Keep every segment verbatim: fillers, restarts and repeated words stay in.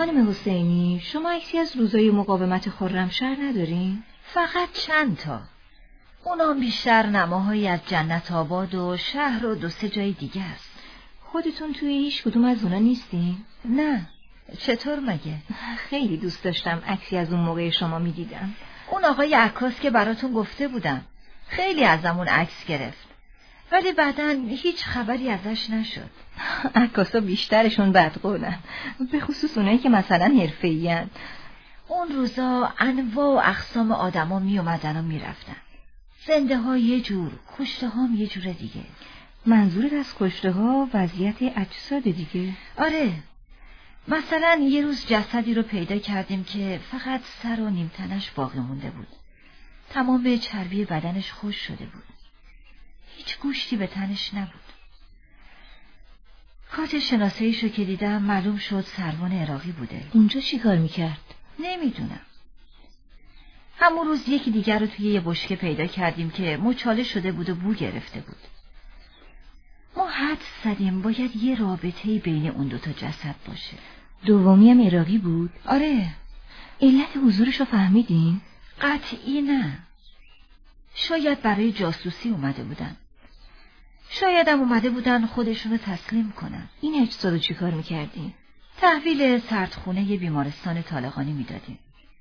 خانم حسینی، شما عکسی از روزای مقاومت خرمشهر ندارین؟ فقط چند تا. اونام بیشتر نماهایی از جنت آباد و شهر و دو سه جای دیگه است. خودتون توی هیچ کدوم از اونا نیستین؟ نه. چطور مگه؟ خیلی دوست داشتم عکسی از اون موقع شما میدیدم. اون آقای عکاس که براتون گفته بودم خیلی ازمون عکس گرفت، ولی بعداً هیچ خبری ازش نشد. عکاسا بیشترشون بدقولن، به خصوص اونایی که مثلا حرفه‌این. اون روزا انواع و اقسام آدما می اومدن و می رفتن. زنده ها یه جور، کشته ها یه جور دیگه. منظورت از کشته ها وضعیت اجساد دیگه؟ آره. مثلا یه روز جسدی رو پیدا کردیم که فقط سر و نیمتنش باقی مونده بود. تمام چربی بدنش خشک شده بود. هیچ گوشتی به تنش نبود. کارت شناساییشو که دیدم معلوم شد سروان عراقی بوده. اونجا چی کار میکرد؟ نمیدونم. همون روز یکی دیگر رو توی یه بشکه پیدا کردیم که مچاله شده بود و بو گرفته بود. ما حد زدیم باید یه رابطه‌ای بین اون دوتا جسد باشه. دومی هم عراقی بود؟ آره. علت حضورشو فهمیدین؟ قطعی نه. شاید برای جاسوسی اومده بودن. شاید هم اومده بودن خودشونو تسلیم کنن. این اجسادو چی کار میکردین؟ تحویل سردخونه یه بیمارستان طالقانی میدادیم.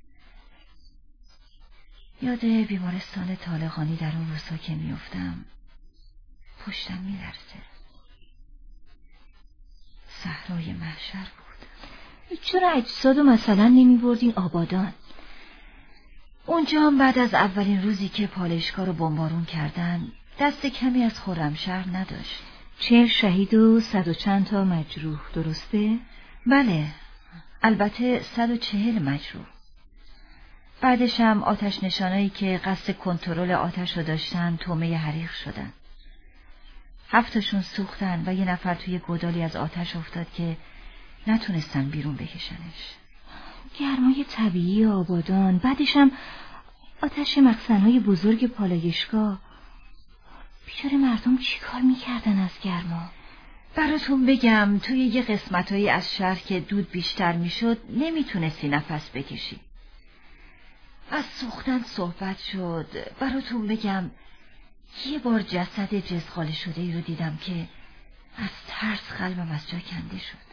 یاد بیمارستان طالقانی در اون روزها که میافتم پشتم میلرزه. صحرای محشر بود. چرا اجسادو مثلا نمیبردین آبادان؟ اونجا هم بعد از اولین روزی که پالایشگاه رو بمبارون کردن دست کمی از خرمشهر نداشت. چهل شهید و صد و چند تا مجروح، درسته؟ بله، البته صد و چهل مجروح. بعدش هم آتش نشانایی که قصد کنترل آتش رو داشتن تومه حریق شدن. هفتاشون سوختن و یه نفر توی گودالی از آتش افتاد که نتونستن بیرون بکشنش. گرمای طبیعی آبادان، بعدش هم آتش مخزن‌های بزرگ پالایشگاه. بیچاره مردم چی کار میکردن از گرما؟ براتون بگم توی یه قسمتایی از شهر که دود بیشتر میشد نمیتونستی نفس بکشی. از سوختن صحبت شد. براتون بگم یه بار جسد جزغاله شده ای رو دیدم که از ترس قلبم از جا کنده شد.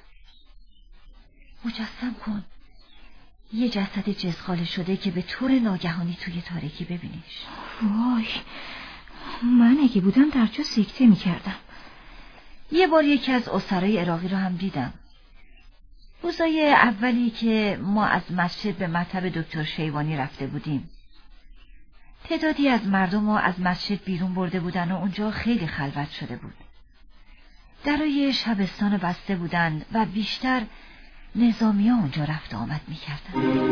مجسم کن یه جسد جزغاله شده که به طور ناگهانی توی تاریکی ببینیش. وای، من اگه بودم در جا سکته میکردم. یه بار یکی از اسرای عراقی رو هم دیدم. روزای اولی که ما از مسجد به مطب دکتر شیوانی رفته بودیم. تعدادی از مردم رو از مسجد بیرون برده بودن و اونجا خیلی خلوت شده بود. درای شبستان بسته بودن و بیشتر نظامی ها اونجا رفت آمد می کردن.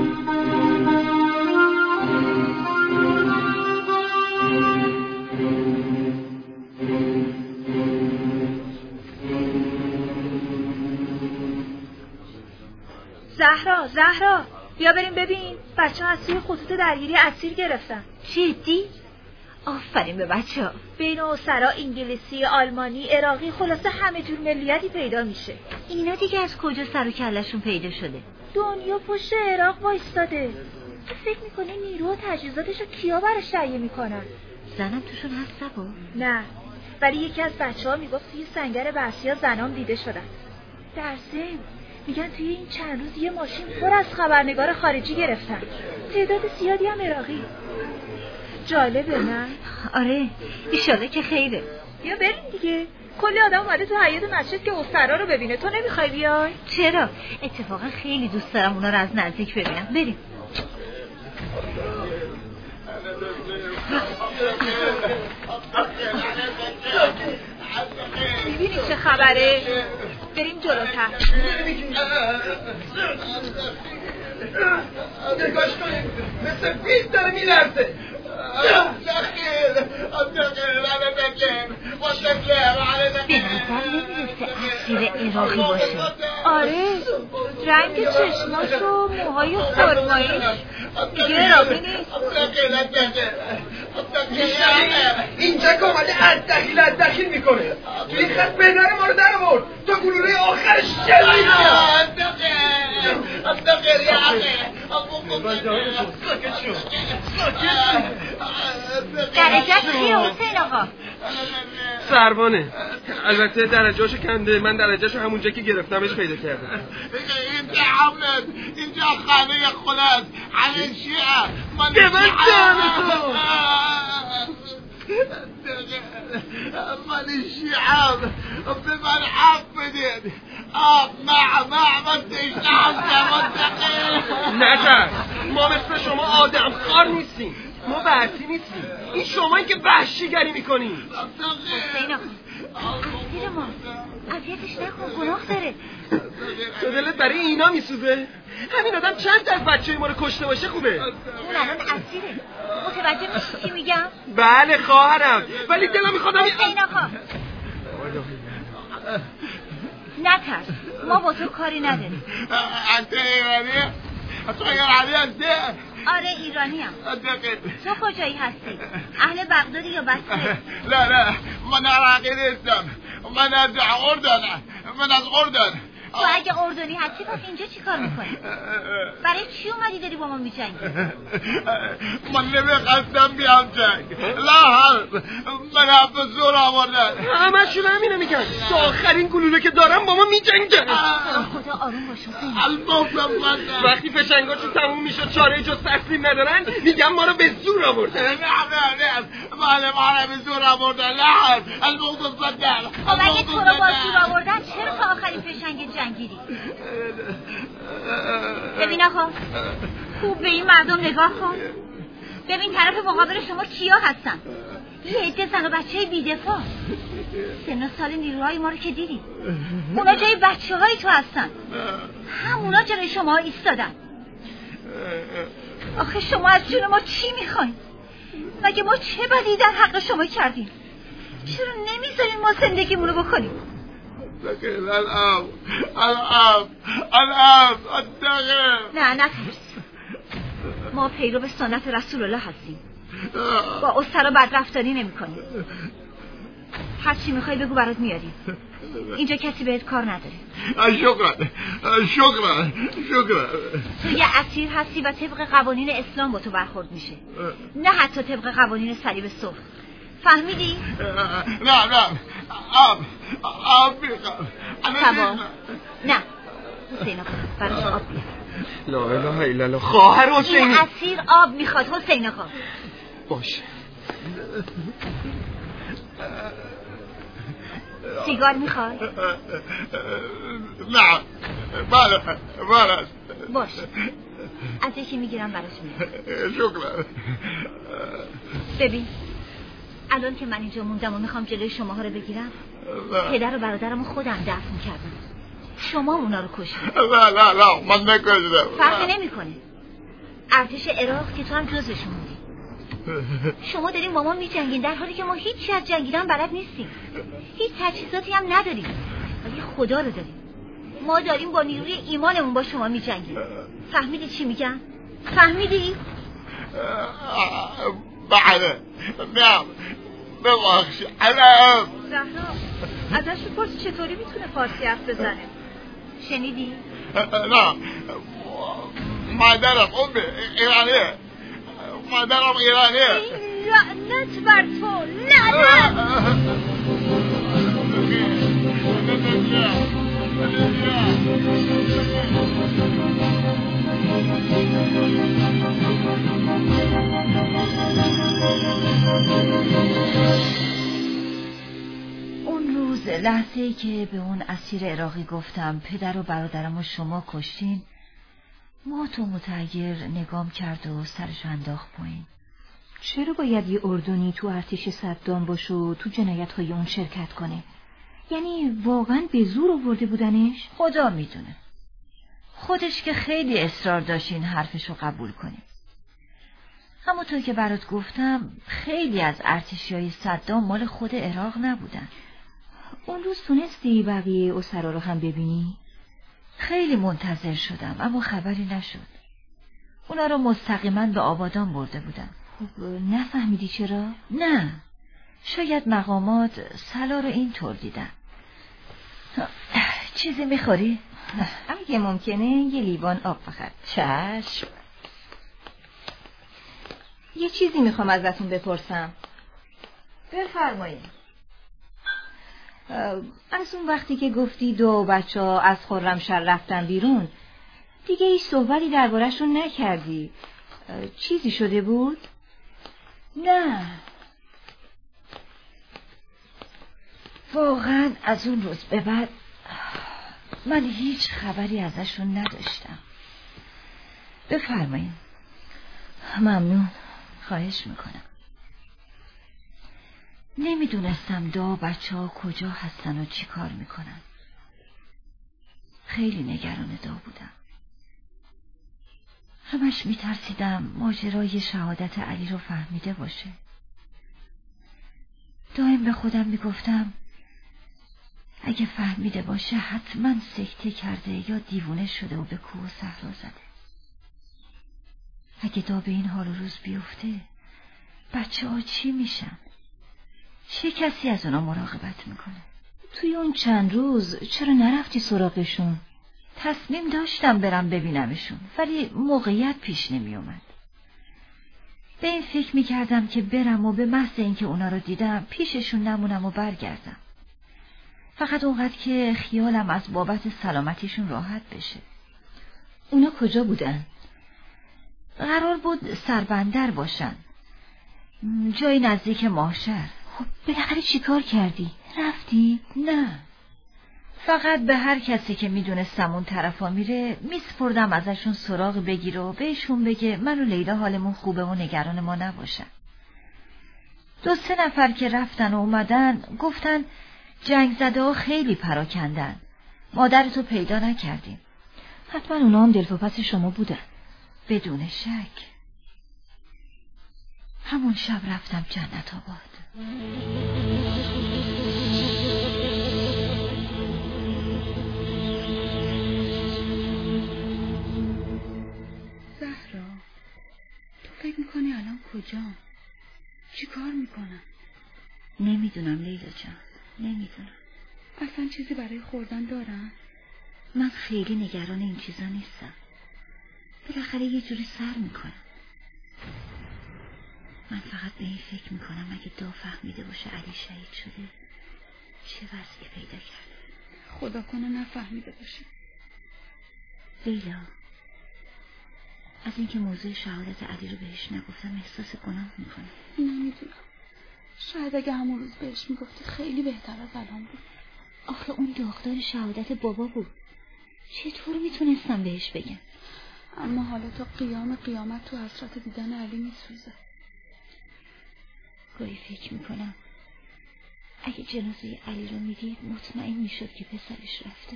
زهرا زهرا بیا بریم ببین بچه ها از توی خطوط درگیری اسیر گرفتن. جدی؟ آفرین به بچه ها. بین اسرا انگلیسی، آلمانی، عراقی، خلاصه همه جور ملیتی پیدا میشه. اینا دیگه از کجا سر و کلشون پیدا شده؟ دنیا پشت عراق وایستاده. تو فکر میکنی نیرو و تجهیزاتشو کیا براش تهیه میکنن؟ زنم توشون هست سبا؟ نه، ولی یکی از بچه ها میگفت توی سنگر بحثی ها زنام دیده شدن. در ضمن میگن توی این چند روز یه ماشین پر از خبرنگار خارجی گرفتن، تعداد زیادی هم عراقی. جالبه نه؟ آره، ایشالا که خیره. بیا بریم دیگه، کلی آدم اومده تو حیاط مسجد که اسرا رو ببینه. تو نمیخوای بیای؟ چرا؟ اتفاقا خیلی دوست دارم اونا رو از نزدیک ببینم. بریم. میبینی چه خبره؟ بریم جلوتر. نگاش کنیم مثل بیت داره میلرزه. به نظر نمیرسه اسیر عراقی باشه. آره، رنگ چشماش و موهای خرماییش دیگه عراقی نیست. اینجا که اومده از دخیل از دخیل میکنه. توی خط بهنر ما رو در آورد تا گلوله آخرش شلیک کرد. دقیقه یقه ساکت شو درجه چیه حسین آقا؟ سروانه. البته درجه‌اشو کنده، من درجه‌شو همونجا که گرفتمش پیدا کردم. اینجا حمد، اینجا خانه خلاص همه شیعه من ببند دهنتو. من شیعه به من حق بدید. آب مع مع من تشتم منطقه. نترس، ما مثل شما آدم خار نیستیم، ما برتی نیستیم. این شمایی که وحشیگری میکنیم. حسین آقا اسیر ما اذیتش نکن، گناه داره. تو دلت برای اینا میسوزه؟ همین آدم چند تا از بچه ما رو کشته باشه خوبه. اون الان اسیره، متوجه میشی چی میگم؟ بله خواهرم، ولی دلم میخواد حسین آقا نترس، ما با تو کاری نداریم. انت ایرانیه؟ تو ایرانی هستی؟ آره ایرانی هم. تو کجایی هستی؟ اهل بغدادی یا بصره؟ لا لا من عراقی نیستم، من از اردن، من از اردن. تو اگه اردنی هستی پس اینجا چی کار میکنی؟ برای چی اومدی داری با ما میجنگی؟ من نمیخواستم بیام جنگ، لا حرف، من هم به زور آوردن. همشون همینه میگن، تو آخرین گلوله که دارم با ما میجنگن. خدا آروم باش حسین. وقتی فشنگاشون تموم میشد چاره جز تسلیم ندارن میگن ما رو به زور آوردن. نه نه نه بله ما رو به زور آوردن، لا حرف، الموضوع صدر. خب اگه تو رو با زور آوردن چرا تا آخرین فشنگ جنگیری؟ ببین آقا خوب به این مردم نگاه کن، ببین طرف مقابل شما کیا هستن. یه عده زن و بچه بی‌دفاع، سن و سال نیروهای ما رو که دیدی، اونا جای بچه های تو هستن، همونا جلوی شما ایستادن. آخه شما از جون ما چی میخواین؟ مگه ما چه بدی در حق شما کردیم؟ چرا نمیذارین ما زندگیمونو بکنیم؟ الان الان الان نه نترس، ما پیرو به سنت رسول الله هستیم، با اسرا بدرفتاری نمی کنیم. هر چی میخوای بگو برات میاریم، اینجا کسی بهت کار نداره. شکرا شکرا شکرا. تو یه اسیر هستی و طبق قوانین اسلام با تو برخورد میشه، نه حتی طبق قوانین صلیب سرخ. فهمیدی؟ نه نه آب آب میخوام. تمام نه حسین آقا براش آب بیار. لا اله الا الله. خواهر حسینی این اسیر آب میخواد حسین آقا. باشه. سیگار میخوای؟ نه بله بله باش از یکی میگیرم براش میارم. شکرا. ببین الان که من اینجا موندم و میخوام جلوی شماها رو بگیرم، پدر و برادرمو خودم دفن کردم، شما اونا رو کشتید. لا لا لا من نکشیدم. فرقی نمیکنه، ارتش عراق که تو هم جزشون بودی. شما داریم با ما میجنگین در حالی که ما هیچی از جنگیدن بلد نیستیم، هیچ تجهیزاتی هم نداریم، ولی خدا رو داریم. ما داریم با نیروی ایمانمون با شما میجنگیم. فهمیدی چی میگم؟ فهمیدی؟ بله نه ببخش. الان زهرا ازش بپرس چطوری میتونه فارسی حرف بزنه. شنیدی؟ نه مادرم ام ایرانیه، مادرم ایرانیه. لعنت بر تو، لعنت. اون روز لحظه‌ای که به اون اسیر عراقی گفتم پدر و برادرم و شما کشتین، مات و متحیر نگام کرد و سرش انداخت پایین. چرا باید یه اردنی تو ارتش صدام باشه و تو جنایت‌های اون شرکت کنه؟ یعنی واقعا به زور آورده بودنش؟ خدا میدونه، خودش که خیلی اصرار داشت این حرفشو قبول کنیم. همونطور که برات گفتم خیلی از ارتشیای صدام مال خود عراق نبودن. اون روز تونستی بقیه اسرا رو هم ببینی؟ خیلی منتظر شدم اما خبری نشد. اونا رو مستقیما به آبادان برده بودن. خب نفهمیدی چرا؟ نه، شاید مقامات سلا رو اینطور دیدن. چیزی میخوری؟ اگه ممکنه یه لیوان آب فقط. چشم. یه چیزی میخوام ازتون بپرسم. بفرمایید. از اون وقتی که گفتی دو بچه ها از خرمشهر رفتن بیرون دیگه هیچ صحبتی درباره‌شون نکردی. چیزی شده بود؟ نه، واقعا از اون روز به بعد من هیچ خبری ازشون نداشتم. بفرمایید. ممنون. خواهش میکنم. نمیدونستم دو بچه ها کجا هستن و چی کار میکنن. خیلی نگران دا بودم. همش میترسیدم ماجرای شهادت علی رو فهمیده باشه. دائم به خودم میگفتم اگه فهمیده باشه حتما سکته کرده یا دیوونه شده و به کوه و صحرا زده. اگه دا به این حال و روز بیفته بچه ها چی میشن؟ چه کسی از اونا مراقبت میکنه؟ توی اون چند روز چرا نرفتی سراغشون؟ تصمیم داشتم برم ببینمشون ولی موقعیت پیش نمی اومد. به این فکر میکردم که برم و به محض اینکه اونا رو دیدم پیششون نمونم و برگردم. فقط اونقدر که خیالم از بابت سلامتیشون راحت بشه. اونا کجا بودن؟ قرار بود سربندر باشن، جایی نزدیک ماهشهر. خب بالاخره چی کار کردی؟ رفتی؟ نه، فقط به هر کسی که میدونستم اون طرفا میره میسپردم ازشون سراغ بگیره و بهشون بگه من و لیلا حالمون خوبه و نگران ما نباشن. دو سه نفر که رفتن و اومدن گفتن جنگ زده ها خیلی پراکندن، مادرتو پیدا نکردیم. حتما اونا هم دلواپس شما بودن. بدون شک. همون شب رفتم جنت آباد. زهرا، تو فکر میکنی الان کجا؟ چی کار میکنن؟ نمیدونم لیلا جان، نمیدونم. اصلا چیزی برای خوردن دارن؟ من خیلی نگران این چیزا نیستم. بالاخره یه جوری سر میکنم. من فقط به این فکر میکنم اگه دا فهمیده باشه علی شهید شده چه وضعی پیدا کرده. خدا کنه نفهمیده باشه. لیلا، از اینکه موضوع شهادت علی رو بهش نگفتم احساس گناه میکنم. نمیدونم، شاید اگه همون روز بهش میگفتی خیلی بهتر از الان بود. آخه اون داغدار شهادت بابا بود، چطور میتونستم بهش بگم؟ اما حالا تا قیام قیامت تو حسرت دیدن علی میسوزه. گاهی فکر میکنم اگه جنازه علی رو میدید مطمئن میشد که پسرش رفته،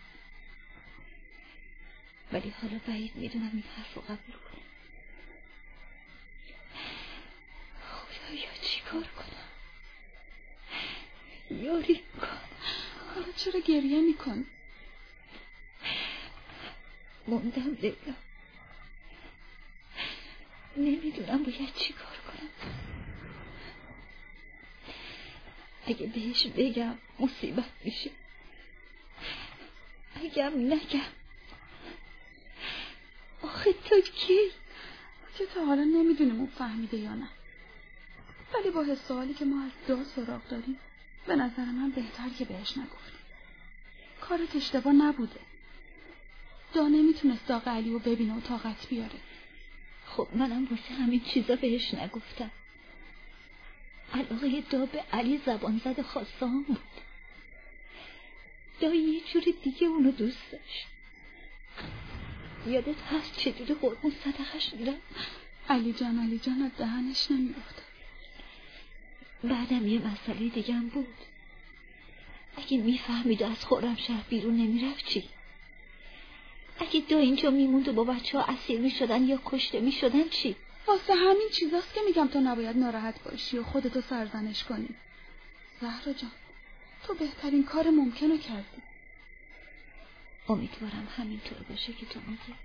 ولی حالا بعید میدونم این حرف رو قبول کنم. خدایا چی کار کنم؟ یاری کن. حالا چرا گریه میکن؟ موندم لیلا، نمیدونم باید چی کار کنم. اگه بهش بگم مصیبت میشه، اگه نگم آخه تا کی؟ که تا حالا نمیدونیم اون فهمیده یا نه، ولی با حس حالی که ما از دا سراغ داریم به نظر من بهتر که بهش نگفتیم. کارت اشتباه نبوده. دا نمیتونست داغ علی رو ببینه و طاقت بیاره. خب منم واسه همین چیزا بهش نگفتم. علاقه دا به علی زبان زد خواسته هم بود. دا یه جوری دیگه اونو دوست داشت. یادت هست چجوری قربون صدقش میرم؟ علی جان علی جان از دهنش نمیافته. بعدم یه مسئله دیگه هم بود. اگه میفهمید و از خرمشهر بیرون نمیرفت چی؟ اگه دا اینجا میموند و با بچه ها اسیر میشدن یا کشته میشدن چی؟ واسه همین چیزاست که میگم تو نباید ناراحت باشی و خودتو سرزنش کنی. زهرا جان، تو بهترین کار ممکنو کردی. امیدوارم همینطور باشه که تو میگی.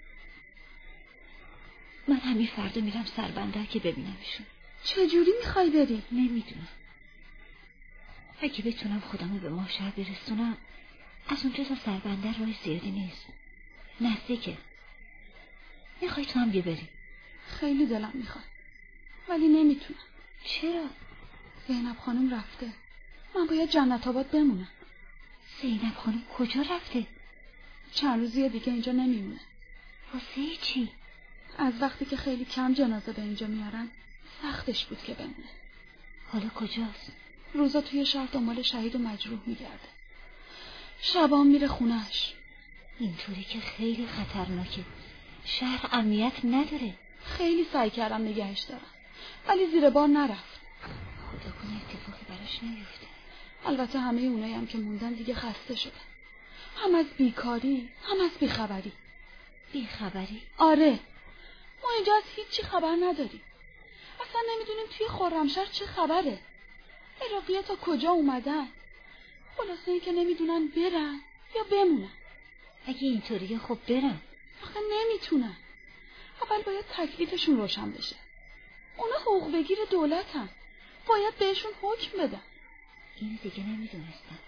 من همین فردا میرم سربندر که ببینمشون. چجوری میخوای بری؟ نمیدونم. اگه بتونم خودمو به ماهشهر برسونم از اونجا تا سربندر راه زیادی نیست، نزدیکه. میخوای تو هم بیا بریم؟ خیلی دلم میخواد ولی نمیتونم. چرا؟ زینب خانم رفته، من باید جنت آباد بمونم. زینب خانم کجا رفته؟ چند روزیه دیگه اینجا نمیمونه. واسه چی؟ از وقتی که خیلی کم جنازه به اینجا میارن سختش بود که بمونه. حالا کجاست؟ روزا توی شهر دنبال شهید و مجروح میگرده، شبان میره خونش. اینطوری که خیلی خطرناکه، شهر امنیت نداره. خیلی سعی کردم نگهش دارم ولی زیر بار نرفت. خدا کنه اتفاقی براش نیفته. البته همه اونایی هم که موندن دیگه خسته شدن، هم از بیکاری هم از بیخبری. بیخبری؟ آره، ما اینجا از هیچی خبر نداریم، اصلا نمیدونیم توی خرمشهر چه خبره، عراقی‌ها تا کجا اومدن. خلاصه این که نمیدونن برن یا بمونن. اگه اینطوریه خب برن. آخه نمیتونن، اول باید تکلیفشون روشن بشه. اونا حقوق بگیر دولتن، باید بهشون حکم بدن. اینو دیگه نمیدونستم.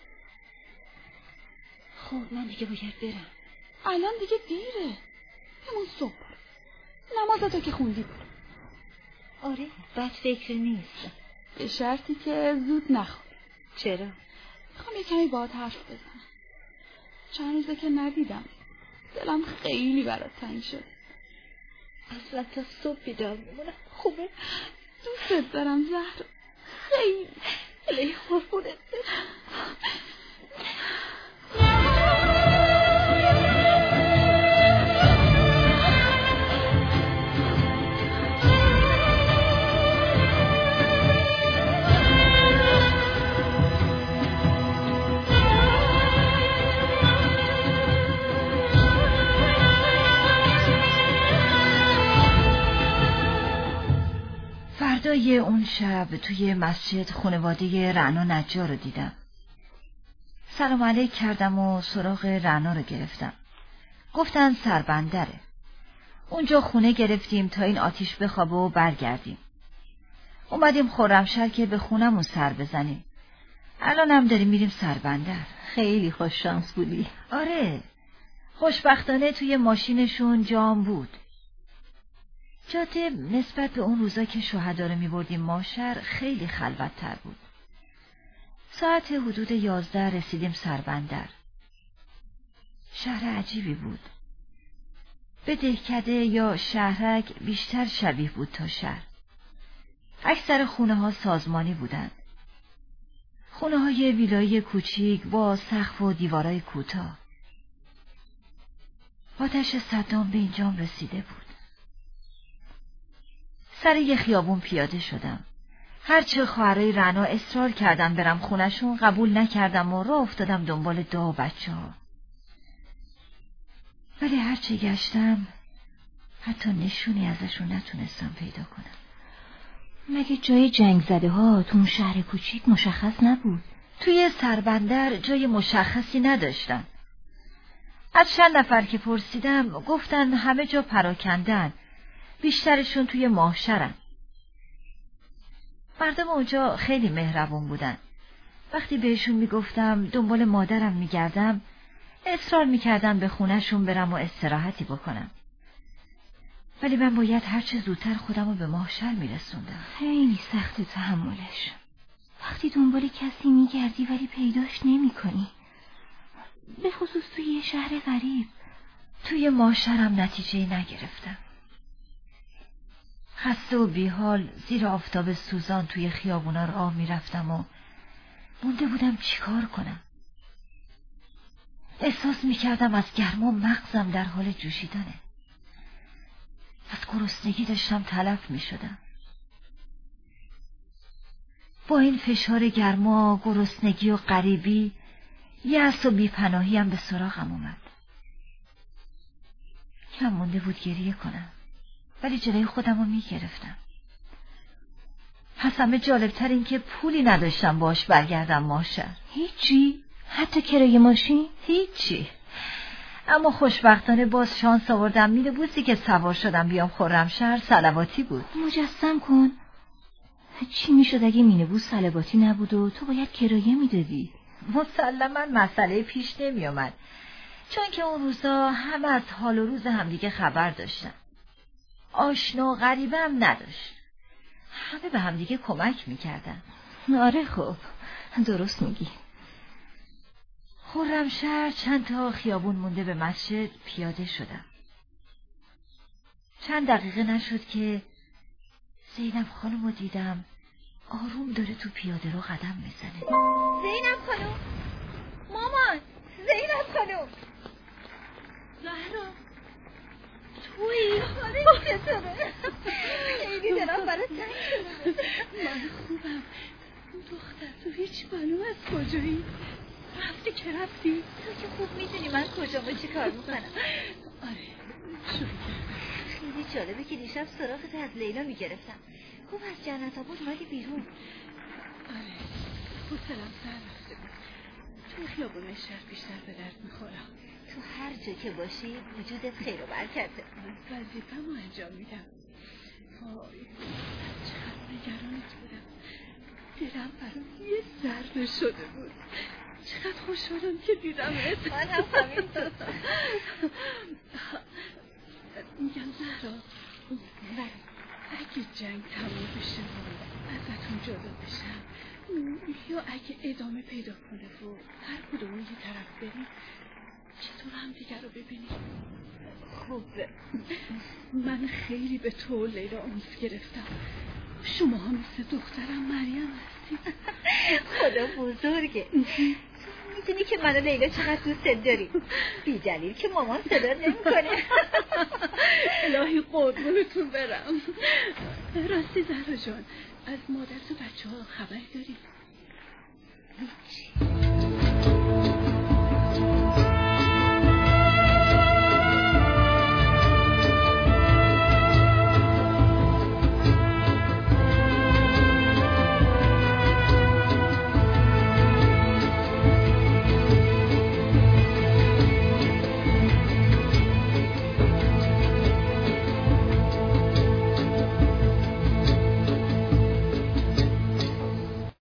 خب من دیگه باید برم. الان دیگه دیره، همون صبح نمازتو که خوندی برو. آره بد فکر نیست، به شرطی که زود نخوابی. چرا؟ میخوام یه کمی باهات حرف بزنم. چند روزه که ندیدم، دلم خیلی برات تنگ شد. اصلا تا صبح بیدار میمونم. خوبه؟ دوست دارم زهر، خیلی خیلی قربونت برم. فردای اون شب توی مسجد خانواده رعنا نجار رو دیدم. سلام علیک کردم و سراغ رعنا رو گرفتم. گفتن سربندره. اونجا خونه گرفتیم تا این آتیش بخوابه و برگردیم. اومدیم خرمشهر که به خونمون سر بزنیم. الان هم داریم میریم سربندر. خیلی خوش شانس بودی. آره، خوشبختانه توی ماشینشون جام بود. جاده نسبت به اون روزا که شهدا رو میبردیم ماشر خیلی خلوت‌تر بود. ساعت حدود یازده رسیدیم سربندر. شهر عجیبی بود. به دهکده یا شهرک بیشتر شبیه بود تا شهر. اکثر خونه ها سازمانی بودند. خونه های ویلایی کوچیک با سقف و دیوارای کوتاه. آتش صدام به اینجام رسیده بود. سر یه خیابون پیاده شدم. هرچه خواهرای رعنا اصرار کردن برم خونشون قبول نکردم و راه افتادم دنبال دا و بچه ها. ولی هرچه گشتم حتی نشونی ازشون نتونستم پیدا کنم. مگه جای جنگ زده ها تو اون شهر کوچیک مشخص نبود؟ توی سربندر جای مشخصی نداشتن. از چند نفر که پرسیدم گفتن همه جا پراکندن، بیشترشون توی ماهشرن. مردم اونجا خیلی مهربون بودن. وقتی بهشون میگفتم دنبال مادرم میگردم، اصرار میکردم به خونهشون برم و استراحتی بکنم. ولی من باید هرچه زودتر خودم رو به ماهشر میرسوندم. خیلی سخت تحملش. وقتی دنبال کسی میگردی ولی پیداش نمی کنی. به خصوص توی یه شهر غریب. توی ماهشرم نتیجه نگرفتم. خسته و بیحال زیر آفتاب سوزان توی خیابونا راه میرفتم و مونده بودم چیکار کنم. احساس میکردم از گرما مغزم در حال جوشیدنه. از گرسنگی داشتم تلف میشدم. با این فشار گرما، گرسنگی و غریبی، یأس و بیپناهی هم به سراغم اومد. کم مونده بود گریه کنم، ولی جلوی خودم رو میگرفتم. پس همه جالبتر این که پولی نداشتم باش برگردم ماهشهر. هیچی؟ حتی کرایه ماشین؟ هیچی. اما خوشبختانه باز شانس آوردم. مینیبوسی که سوار شدم بیام خرمشهر صلواتی بود. مجسم کن چی میشد اگه مینیبوس صلواتی نبود و تو باید کرایه میدادی؟ مسلما مسئله پیش نمی آمد، چون که اون روزا همه از حال و روز همدیگه خبر داشتن. آشنا و غریبه هم نداشت. همه به همدیگه کمک میکردن. آره خب درست میگی. خرمشهر چند تا خیابون مونده به مسجد پیاده شدم. چند دقیقه نشد که زینب خانم رو دیدم آروم داره تو پیاده رو قدم میزنه. زینب خانم، مامان، زینب خانم. زهرا تویی؟ آره چطوره؟ خیلی دلم برات تنگ شده. من خوبم. دختر تو هیچ معلوم از کجایی؟ رفتی که رفتی؟ تو که خوب میدونی من کجا و چی کار میکنم. آره شروع کردم. خیلی جالبه که دیشب سراغت از لیلا میگرفتم. خوب از جنت آباد اومدی بیرون. آره حوصله‌ام سر رفته بود. تو خیابون شهر بیشتر به درد میخورم. تو هر جا که باشی وجودت خیر و برکته. وظیفه‌مو انجام میدم. وای چقدر نگرانت بودم. دلم برات یه ضربه شده بود. چقدر خوشحالم که دیدمت. من هم همینطور. میگم زهرا اگه جنگ تموم بشه و ازتون جدا بشم یا اگه ادامه پیدا کنه و هر کدوم یه طرف بریم چطور هم دیگر رو ببینیم؟ خوبه. من خیلی به تو و لیلا انس گرفتم. شما هم مثل دخترم مریم هستید. خدا بزرگه. میدونی که من و لیلا چقدر دوست داریم. بی دلیل که مامان صدا نمیکنه. الهی قربونتون برم. راستی زهرا جان از مادر تو بچه ها خبر داری؟ هیچی.